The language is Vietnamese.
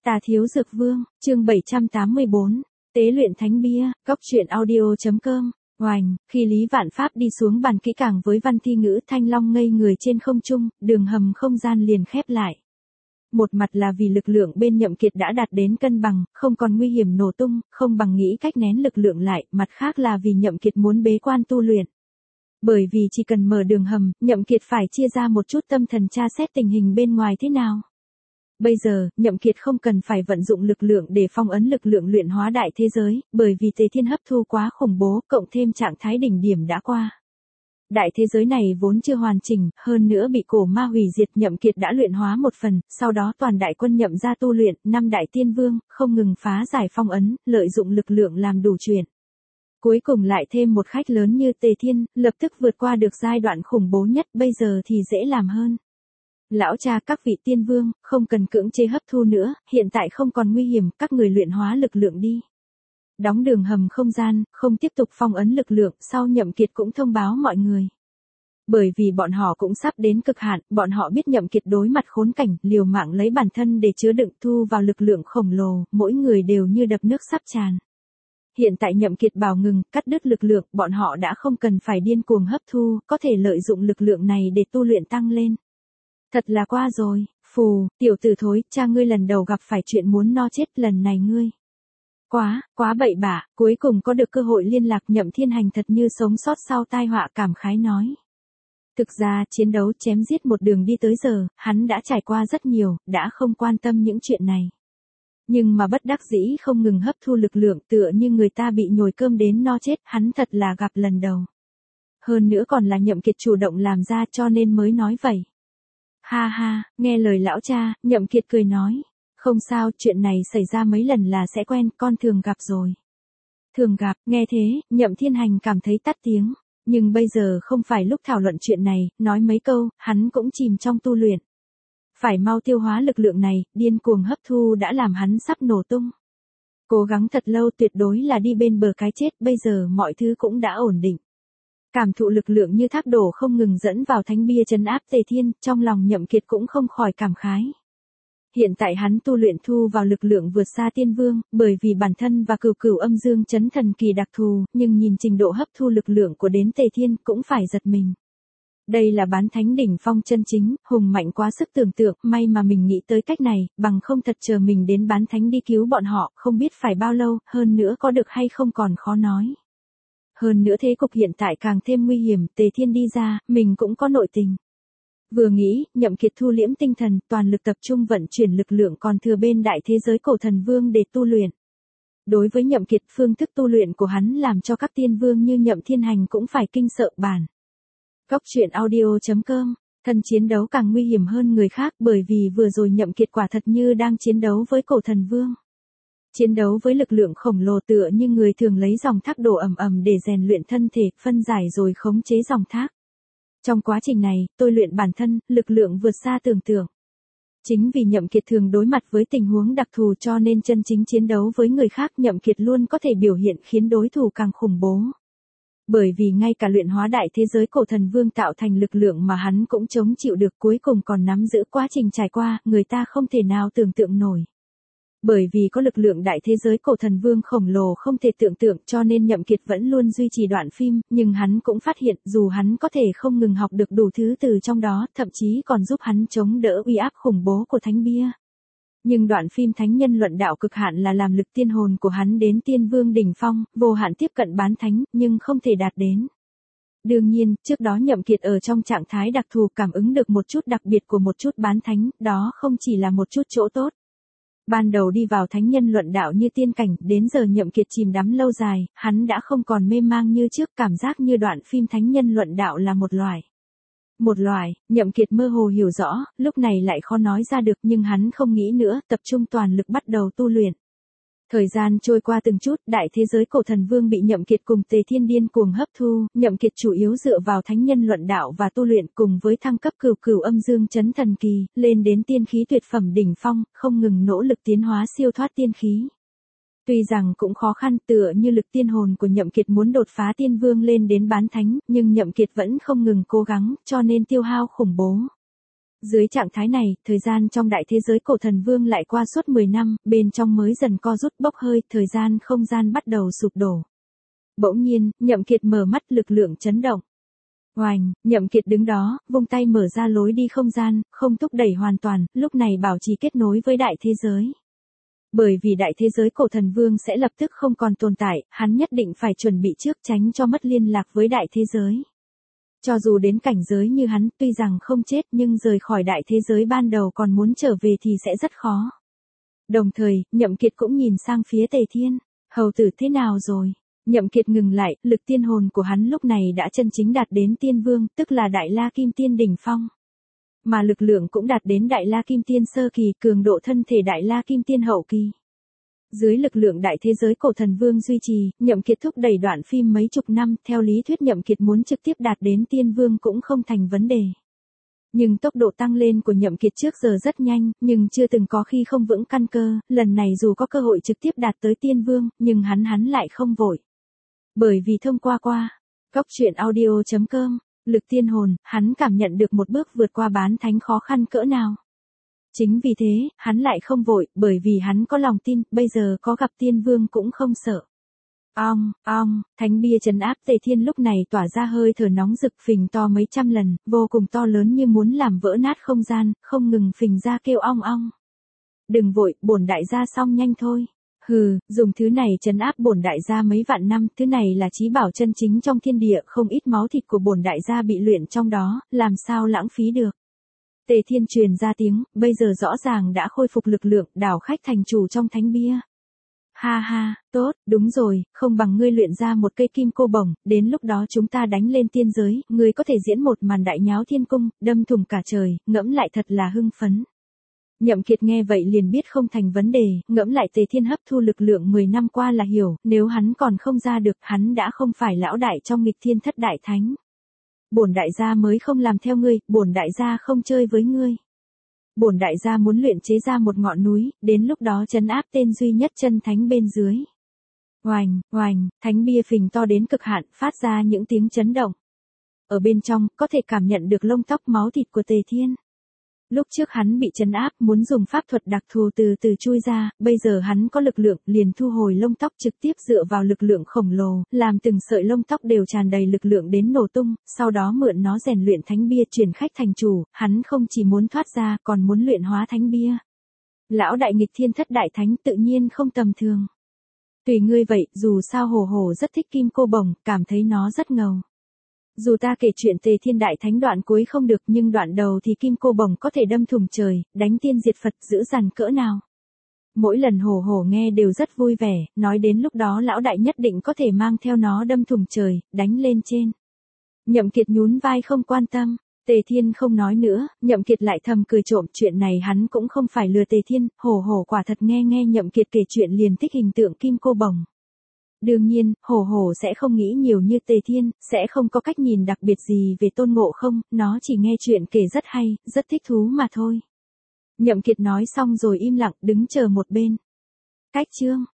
Tà Thiếu Dược Vương, chương 784, Tế luyện thánh bia, góc truyện audio.com. Oành, khi Lý Vạn Pháp đi xuống bàn kỹ càng với văn thi ngữ Thanh Long ngây người trên không trung, đường hầm không gian liền khép lại. Một mặt là vì lực lượng bên Nhậm Kiệt đã đạt đến cân bằng, không còn nguy hiểm nổ tung, không bằng nghĩ cách nén lực lượng lại, mặt khác là vì Nhậm Kiệt muốn bế quan tu luyện. Bởi vì chỉ cần mở đường hầm, Nhậm Kiệt phải chia ra một chút tâm thần tra xét tình hình bên ngoài thế nào. Bây giờ, Nhậm Kiệt không cần phải vận dụng lực lượng để phong ấn lực lượng luyện hóa đại thế giới, bởi vì Tề Thiên hấp thu quá khủng bố, cộng thêm trạng thái đỉnh điểm đã qua. Đại thế giới này vốn chưa hoàn chỉnh, hơn nữa bị cổ ma hủy diệt, Nhậm Kiệt đã luyện hóa một phần, sau đó toàn đại quân Nhậm gia tu luyện, 5 đại tiên vương, không ngừng phá giải phong ấn, lợi dụng lực lượng làm đủ chuyện. Cuối cùng lại thêm một khách lớn như Tề Thiên, lập tức vượt qua được giai đoạn khủng bố nhất, bây giờ thì dễ làm hơn. Lão cha, các vị tiên vương, không cần cưỡng chế hấp thu nữa, hiện tại không còn nguy hiểm, các người luyện hóa lực lượng đi. Đóng đường hầm không gian, không tiếp tục phong ấn lực lượng, sau Nhậm Kiệt cũng thông báo mọi người. Bởi vì bọn họ cũng sắp đến cực hạn, bọn họ biết Nhậm Kiệt đối mặt khốn cảnh, liều mạng lấy bản thân để chứa đựng thu vào lực lượng khổng lồ, mỗi người đều như đập nước sắp tràn. Hiện tại Nhậm Kiệt bảo ngừng, cắt đứt lực lượng, bọn họ đã không cần phải điên cuồng hấp thu, có thể lợi dụng lực lượng này để tu luyện tăng lên. Thật là qua rồi, phù, tiểu tử thối, cha ngươi lần đầu gặp phải chuyện muốn no chết, lần này ngươi. Quá bậy bạ, cuối cùng có được cơ hội liên lạc. Nhậm Thiên Hành thật như sống sót sau tai họa, cảm khái nói. Thực ra, chiến đấu chém giết một đường đi tới giờ, hắn đã trải qua rất nhiều, đã không quan tâm những chuyện này. Nhưng mà bất đắc dĩ không ngừng hấp thu lực lượng, tựa như người ta bị nhồi cơm đến no chết, hắn thật là gặp lần đầu. Hơn nữa còn là Nhậm Kiệt chủ động làm ra, cho nên mới nói vậy. Ha ha, nghe lời lão cha, Nhậm Kiệt cười nói. Không sao, chuyện này xảy ra mấy lần là sẽ quen, con thường gặp rồi. Thường gặp, nghe thế, Nhậm Thiên Hành cảm thấy tắt tiếng. Nhưng bây giờ không phải lúc thảo luận chuyện này, nói mấy câu, hắn cũng chìm trong tu luyện. Phải mau tiêu hóa lực lượng này, điên cuồng hấp thu đã làm hắn sắp nổ tung. Cố gắng thật lâu, tuyệt đối là đi bên bờ cái chết, bây giờ mọi thứ cũng đã ổn định. Cảm thụ lực lượng như thác đổ không ngừng dẫn vào thánh bia trấn áp Tề Thiên, trong lòng Nhậm Kiệt cũng không khỏi cảm khái. Hiện tại hắn tu luyện thu vào lực lượng vượt xa tiên vương, bởi vì bản thân và cửu cửu âm dương chấn thần kỳ đặc thù, nhưng nhìn trình độ hấp thu lực lượng của đến Tề Thiên cũng phải giật mình. Đây là bán thánh đỉnh phong chân chính, hùng mạnh quá sức tưởng tượng, may mà mình nghĩ tới cách này, bằng không thật chờ mình đến bán thánh đi cứu bọn họ, không biết phải bao lâu, hơn nữa có được hay không còn khó nói. Hơn nữa thế cục hiện tại càng thêm nguy hiểm, Tề Thiên đi ra, mình cũng có nội tình. Vừa nghĩ, Nhậm Kiệt thu liễm tinh thần, toàn lực tập trung vận chuyển lực lượng còn thừa bên đại thế giới cổ thần vương để tu luyện. Đối với Nhậm Kiệt, phương thức tu luyện của hắn làm cho các tiên vương như Nhậm Thiên Hành cũng phải kinh sợ bản. Góc truyện audio.com, thân chiến đấu càng nguy hiểm hơn người khác bởi vì vừa rồi Nhậm Kiệt quả thật như đang chiến đấu với cổ thần vương. Chiến đấu với lực lượng khổng lồ tựa như người thường lấy dòng thác đổ ầm ầm để rèn luyện thân thể, phân giải rồi khống chế dòng thác. Trong quá trình này, tôi luyện bản thân, lực lượng vượt xa tưởng tượng. Chính vì Nhậm Kiệt thường đối mặt với tình huống đặc thù cho nên chân chính chiến đấu với người khác Nhậm Kiệt luôn có thể biểu hiện khiến đối thủ càng khủng bố. Bởi vì ngay cả luyện hóa đại thế giới cổ thần vương tạo thành lực lượng mà hắn cũng chống chịu được, cuối cùng còn nắm giữ quá trình trải qua, người ta không thể nào tưởng tượng nổi. Bởi vì có lực lượng đại thế giới cổ thần vương khổng lồ không thể tưởng tượng cho nên Nhậm Kiệt vẫn luôn duy trì đoạn phim, nhưng hắn cũng phát hiện dù hắn có thể không ngừng học được đủ thứ từ trong đó, thậm chí còn giúp hắn chống đỡ uy áp khủng bố của thánh bia. Nhưng đoạn phim thánh nhân luận đạo cực hạn là làm lực tiên hồn của hắn đến tiên vương đỉnh phong, vô hạn tiếp cận bán thánh, nhưng không thể đạt đến. Đương nhiên, trước đó Nhậm Kiệt ở trong trạng thái đặc thù cảm ứng được một chút đặc biệt của một chút bán thánh, đó không chỉ là một chút chỗ tốt. Ban đầu đi vào thánh nhân luận đạo như tiên cảnh, đến giờ Nhậm Kiệt chìm đắm lâu dài, hắn đã không còn mê mang như trước, cảm giác như đoạn phim thánh nhân luận đạo là một loại, Nhậm Kiệt mơ hồ hiểu rõ, lúc này lại khó nói ra được nhưng hắn không nghĩ nữa, tập trung toàn lực bắt đầu tu luyện. Thời gian trôi qua từng chút, đại thế giới cổ thần vương bị Nhậm Kiệt cùng Tề Thiên điên cuồng hấp thu, Nhậm Kiệt chủ yếu dựa vào thánh nhân luận đạo và tu luyện cùng với thăng cấp cửu cửu âm dương chấn thần kỳ, lên đến tiên khí tuyệt phẩm đỉnh phong, không ngừng nỗ lực tiến hóa siêu thoát tiên khí. Tuy rằng cũng khó khăn tựa như lực tiên hồn của Nhậm Kiệt muốn đột phá tiên vương lên đến bán thánh, nhưng Nhậm Kiệt vẫn không ngừng cố gắng, cho nên tiêu hao khủng bố. Dưới trạng thái này, thời gian trong đại thế giới cổ thần vương lại qua suốt 10 năm, bên trong mới dần co rút bốc hơi, thời gian không gian bắt đầu sụp đổ. Bỗng nhiên, Nhậm Kiệt mở mắt, lực lượng chấn động. Oành, Nhậm Kiệt đứng đó, vung tay mở ra lối đi không gian, không thúc đẩy hoàn toàn, lúc này bảo trì kết nối với đại thế giới. Bởi vì đại thế giới cổ thần vương sẽ lập tức không còn tồn tại, hắn nhất định phải chuẩn bị trước tránh cho mất liên lạc với đại thế giới. Cho dù đến cảnh giới như hắn, tuy rằng không chết nhưng rời khỏi đại thế giới ban đầu còn muốn trở về thì sẽ rất khó. Đồng thời, Nhậm Kiệt cũng nhìn sang phía Tề Thiên, hầu tử thế nào rồi? Nhậm Kiệt ngừng lại, lực tiên hồn của hắn lúc này đã chân chính đạt đến tiên vương, tức là Đại La Kim Tiên đỉnh phong. Mà lực lượng cũng đạt đến Đại La Kim Tiên sơ kỳ, cường độ thân thể Đại La Kim Tiên hậu kỳ. Dưới lực lượng đại thế giới cổ thần vương duy trì, Nhậm Kiệt thúc đẩy đoạn phim mấy chục năm, theo lý thuyết Nhậm Kiệt muốn trực tiếp đạt đến tiên vương cũng không thành vấn đề. Nhưng tốc độ tăng lên của Nhậm Kiệt trước giờ rất nhanh, nhưng chưa từng có khi không vững căn cơ, lần này dù có cơ hội trực tiếp đạt tới tiên vương, nhưng hắn lại không vội. Bởi vì thông qua Cốc truyện audio.com, lực tiên hồn, hắn cảm nhận được một bước vượt qua bán thánh khó khăn cỡ nào. Chính vì thế, hắn lại không vội, bởi vì hắn có lòng tin, bây giờ có gặp tiên vương cũng không sợ. Thánh bia trấn áp Tề Thiên lúc này tỏa ra hơi thở nóng rực phình to mấy trăm lần, vô cùng to lớn như muốn làm vỡ nát không gian, không ngừng phình ra kêu ong ong. Đừng vội, bổn đại gia xong nhanh thôi. Hừ, dùng thứ này trấn áp bổn đại gia mấy vạn năm, thứ này là chí bảo chân chính trong thiên địa, không ít máu thịt của bổn đại gia bị luyện trong đó, làm sao lãng phí được. Tề Thiên truyền ra tiếng, bây giờ rõ ràng đã khôi phục lực lượng, đảo khách thành chủ trong thánh bia. Ha ha, tốt, đúng rồi, không bằng ngươi luyện ra một cây kim cô bổng, đến lúc đó chúng ta đánh lên tiên giới, ngươi có thể diễn một màn đại nháo thiên cung, đâm thủng cả trời, ngẫm lại thật là hưng phấn. Nhậm Kiệt nghe vậy liền biết không thành vấn đề, ngẫm lại Tề Thiên hấp thu lực lượng 10 năm qua là hiểu, nếu hắn còn không ra được, hắn đã không phải lão đại trong nghịch thiên thất đại thánh. Bổn đại gia mới không làm theo ngươi, bổn đại gia không chơi với ngươi. Bổn đại gia muốn luyện chế ra một ngọn núi, đến lúc đó trấn áp tên duy nhất chân thánh bên dưới. Oành, thánh bia phình to đến cực hạn, phát ra những tiếng chấn động. Ở bên trong, có thể cảm nhận được lông tóc máu thịt của Tề Thiên. Lúc trước hắn bị trấn áp, muốn dùng pháp thuật đặc thù từ từ chui ra, bây giờ hắn có lực lượng, liền thu hồi lông tóc trực tiếp dựa vào lực lượng khổng lồ, làm từng sợi lông tóc đều tràn đầy lực lượng đến nổ tung, sau đó mượn nó rèn luyện thánh bia chuyển khách thành chủ, hắn không chỉ muốn thoát ra, còn muốn luyện hóa thánh bia. Lão đại nghịch thiên thất đại thánh tự nhiên không tầm thường. Tùy ngươi vậy, dù sao Hồ rất thích kim cô bổng, cảm thấy nó rất ngầu. Dù ta kể chuyện Tề Thiên đại thánh đoạn cuối không được nhưng đoạn đầu thì kim cô bổng có thể đâm thủng trời, đánh tiên diệt Phật dữ dằn cỡ nào. Mỗi lần Hồ nghe đều rất vui vẻ, nói đến lúc đó lão đại nhất định có thể mang theo nó đâm thủng trời, đánh lên trên. Nhậm Kiệt nhún vai không quan tâm, Tề Thiên không nói nữa, Nhậm Kiệt lại thầm cười trộm, chuyện này hắn cũng không phải lừa Tề Thiên, Hồ quả thật nghe Nhậm Kiệt kể chuyện liền thích hình tượng kim cô bổng. Đương nhiên, Hồ sẽ không nghĩ nhiều như Tề Thiên, sẽ không có cách nhìn đặc biệt gì về Tôn Ngộ Không, nó chỉ nghe chuyện kể rất hay, rất thích thú mà thôi. Nhậm Kiệt nói xong rồi im lặng đứng chờ một bên. Cách chương